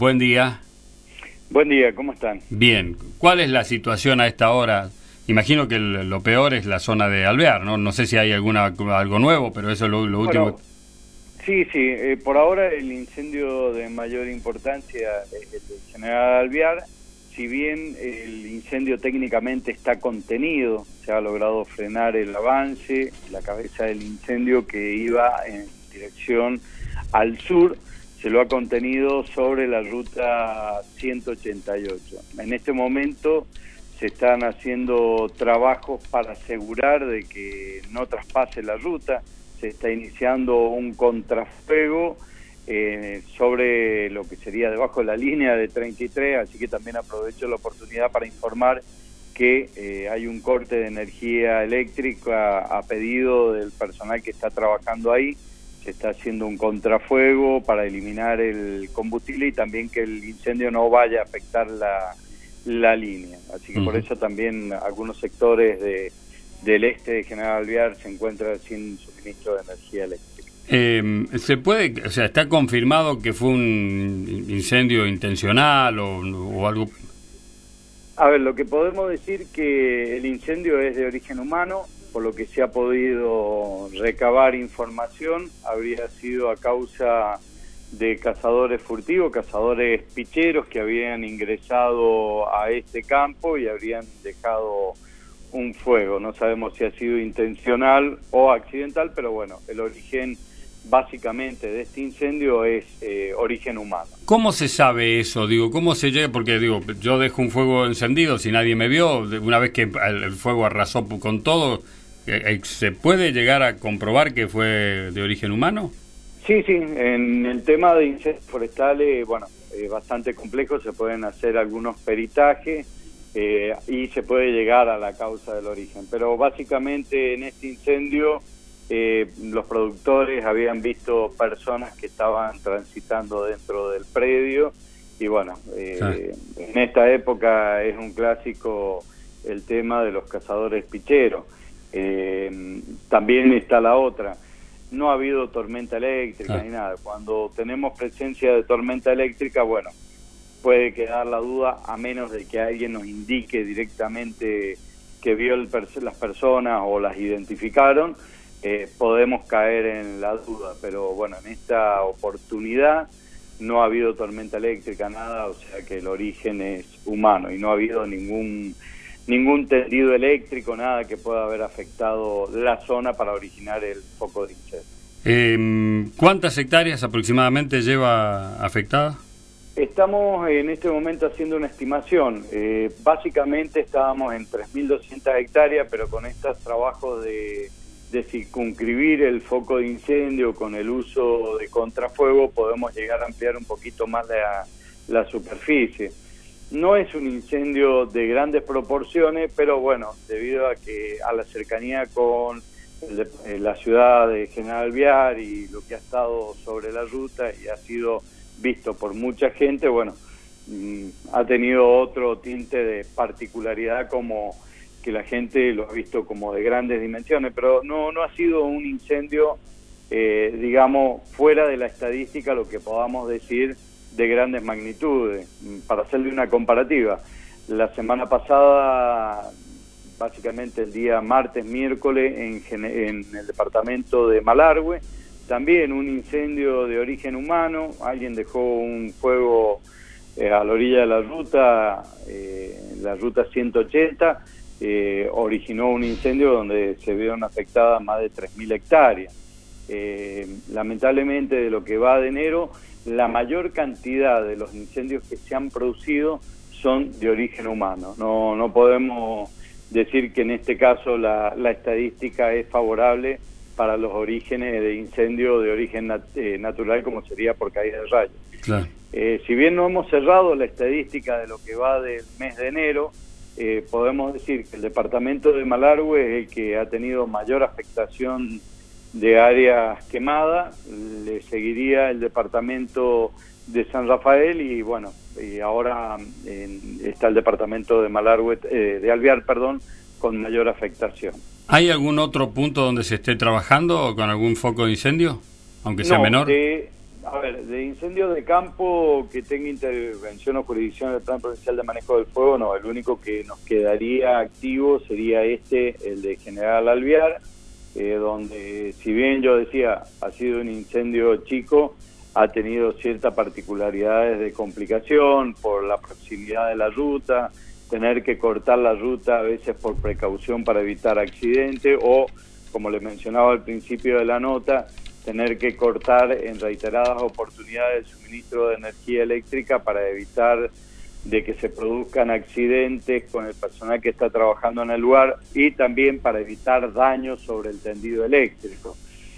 Buen día. Buen día, ¿cómo están? Bien. ¿Cuál es la situación a esta hora? Imagino que lo peor es la zona de Alvear, ¿no? No sé si hay algo nuevo, pero eso es lo último. Sí, por ahora el incendio de mayor importancia es el de General Alvear. Si bien el incendio técnicamente está contenido, se ha logrado frenar el avance, la cabeza del incendio que iba en dirección al sur, se lo ha contenido sobre la ruta 188. En este momento se están haciendo trabajos para asegurar de que no traspase la ruta. Se está iniciando un contrafuego sobre lo que sería debajo de la línea de 33, así que también aprovecho la oportunidad para informar que hay un corte de energía eléctrica a pedido del personal que está trabajando ahí. Se está haciendo un contrafuego para eliminar el combustible y también que el incendio no vaya a afectar la línea. Así que por eso también algunos sectores del este de General Alvear se encuentran sin suministro de energía eléctrica. ¿Se puede, o sea, está confirmado que fue un incendio intencional o algo? A ver, lo que podemos decir que el incendio es de origen humano, por lo que se ha podido recabar información, habría sido a causa de cazadores furtivos, cazadores picheros que habían ingresado a este campo y habrían dejado un fuego. No sabemos si ha sido intencional o accidental, pero bueno, el origen básicamente de este incendio es origen humano. ¿Cómo se sabe eso? Digo, ¿cómo se llega? Porque digo, yo dejo un fuego encendido si nadie me vio, una vez que el fuego arrasó con todo, ¿se puede llegar a comprobar que fue de origen humano? Sí, en el tema de incendios forestales, bueno, bastante complejo, se pueden hacer algunos peritajes y se puede llegar a la causa del origen, pero básicamente en este incendio los productores habían visto personas que estaban transitando dentro del predio y bueno, en esta época es un clásico el tema de los cazadores picheros. También está la otra, no ha habido tormenta eléctrica ni nada. Cuando tenemos presencia de tormenta eléctrica, bueno, puede quedar la duda a menos de que alguien nos indique directamente que vio las personas o las identificaron. Podemos caer en la duda, pero bueno, en esta oportunidad no ha habido tormenta eléctrica, nada, o sea que el origen es humano y no ha habido ningún tendido eléctrico, nada que pueda haber afectado la zona para originar el foco de incendio. ¿Cuántas hectáreas aproximadamente lleva afectada? Estamos en este momento haciendo una estimación. Básicamente estábamos en 3.200 hectáreas, pero con estos trabajos de circunscribir el foco de incendio con el uso de contrafuego podemos llegar a ampliar un poquito más la superficie. No es un incendio de grandes proporciones, pero bueno, debido a la cercanía con la ciudad de General Alvear y lo que ha estado sobre la ruta y ha sido visto por mucha gente, bueno, ha tenido otro tinte de particularidad como que la gente lo ha visto como de grandes dimensiones, pero no ha sido un incendio, digamos, fuera de la estadística, lo que podamos decir de grandes magnitudes. Para hacerle una comparativa, la semana pasada, básicamente el día martes, miércoles, en el departamento de Malargüe, también un incendio de origen humano, alguien dejó un fuego a la orilla de la ruta 180, originó un incendio donde se vieron afectadas más de 3.000 hectáreas. Lamentablemente, de lo que va de enero, la mayor cantidad de los incendios que se han producido son de origen humano. No podemos decir que en este caso la estadística es favorable para los orígenes de incendio de origen natural, como sería por caída de rayos. Claro. Si bien no hemos cerrado la estadística de lo que va del mes de enero, podemos decir que el departamento de Malargüe es el que ha tenido mayor afectación de áreas quemadas, le seguiría el departamento de San Rafael y bueno, y ahora está el departamento de Malargüe, de Alvear, perdón, con mayor afectación. ¿Hay algún otro punto donde se esté trabajando con algún foco de incendio, aunque sea menor? A ver, de incendios de campo que tenga intervención o jurisdicción del Plan Provincial de Manejo del Fuego, no, el único que nos quedaría activo sería el de General Alvear, donde, si bien yo decía, ha sido un incendio chico, ha tenido ciertas particularidades de complicación por la proximidad de la ruta, tener que cortar la ruta a veces por precaución para evitar accidente o, como les mencionaba al principio de la nota, tener que cortar en reiteradas oportunidades el suministro de energía eléctrica para evitar de que se produzcan accidentes con el personal que está trabajando en el lugar y también para evitar daños sobre el tendido eléctrico.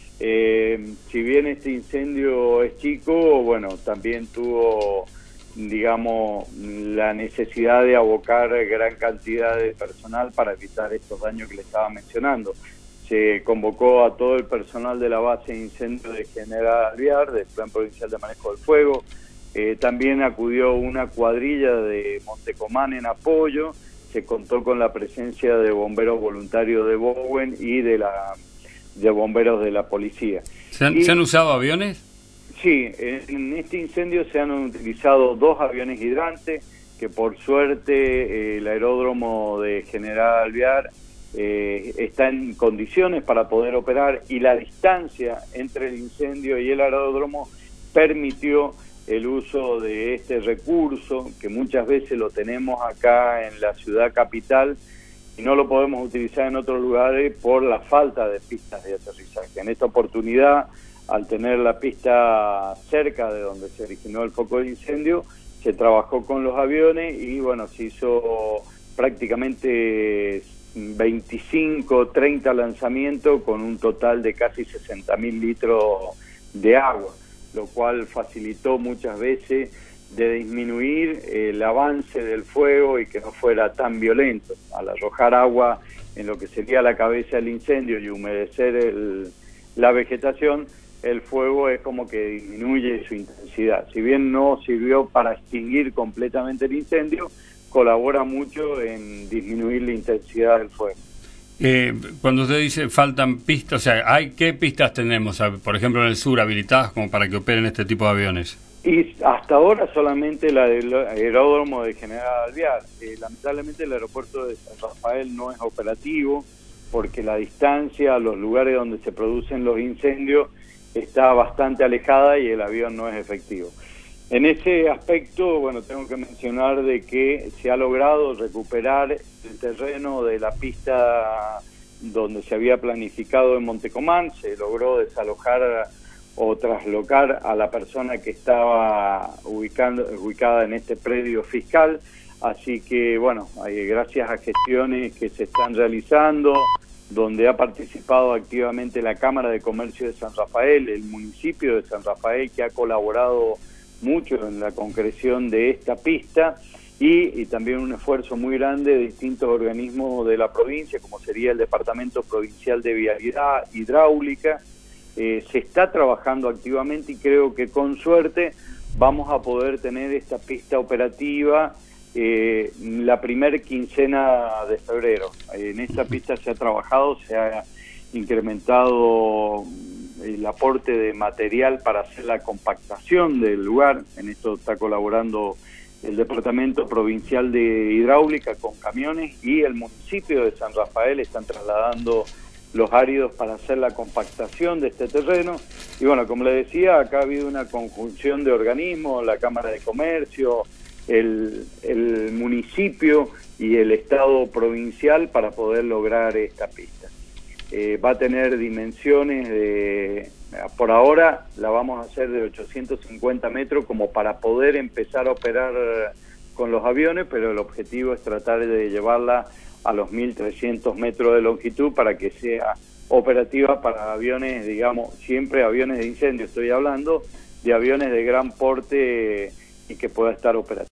Si bien este incendio es chico, bueno, también tuvo, digamos, la necesidad de abocar gran cantidad de personal para evitar estos daños que le estaba mencionando. Se convocó a todo el personal de la base de incendio de General Alvear, del Plan Provincial de Manejo del Fuego. También acudió una cuadrilla de Montecomán en apoyo. Se contó con la presencia de bomberos voluntarios de Bowen y de bomberos de la policía. ¿Se han usado aviones? Sí, en este incendio se han utilizado 2 aviones hidrantes, que por suerte el aeródromo de General Alvear está en condiciones para poder operar, y la distancia entre el incendio y el aeródromo permitió el uso de este recurso, que muchas veces lo tenemos acá en la ciudad capital y no lo podemos utilizar en otros lugares por la falta de pistas de aterrizaje. En esta oportunidad, al tener la pista cerca de donde se originó el foco de incendio, se trabajó con los aviones y bueno, se hizo prácticamente 25, 30 lanzamientos con un total de casi 60.000 litros de agua, lo cual facilitó muchas veces de disminuir el avance del fuego y que no fuera tan violento. Al arrojar agua en lo que sería la cabeza del incendio y humedecer la vegetación, el fuego es como que disminuye su intensidad. Si bien no sirvió para extinguir completamente el incendio, colabora mucho en disminuir la intensidad del fuego. Cuando usted dice faltan pistas, o sea, ¿qué pistas tenemos, por ejemplo, en el sur, habilitadas como para que operen este tipo de aviones? Y hasta ahora solamente la del aeródromo de General Alvear. Lamentablemente el aeropuerto de San Rafael no es operativo porque la distancia a los lugares donde se producen los incendios está bastante alejada y el avión no es efectivo. En ese aspecto, bueno, tengo que mencionar de que se ha logrado recuperar el terreno de la pista donde se había planificado en Montecomán. Se logró desalojar o traslocar a la persona que estaba ubicada en este predio fiscal. Así que, bueno, gracias a gestiones que se están realizando, donde ha participado activamente la Cámara de Comercio de San Rafael, el municipio de San Rafael, que ha colaborado mucho en la concreción de esta pista, y también un esfuerzo muy grande de distintos organismos de la provincia, como sería el Departamento Provincial de Vialidad Hidráulica. Se está trabajando activamente y creo que con suerte vamos a poder tener esta pista operativa la primer quincena de febrero. En esta pista se ha trabajado, se ha incrementado el aporte de material para hacer la compactación del lugar. En esto está colaborando el Departamento Provincial de Hidráulica con camiones, y el municipio de San Rafael están trasladando los áridos para hacer la compactación de este terreno. Y bueno, como le decía, acá ha habido una conjunción de organismos, la Cámara de Comercio, el municipio y el Estado provincial para poder lograr esta pista. Va a tener dimensiones por ahora la vamos a hacer de 850 metros como para poder empezar a operar con los aviones, pero el objetivo es tratar de llevarla a los 1.300 metros de longitud para que sea operativa para aviones, digamos, siempre aviones de incendio. Estoy hablando de aviones de gran porte y que pueda estar operativa.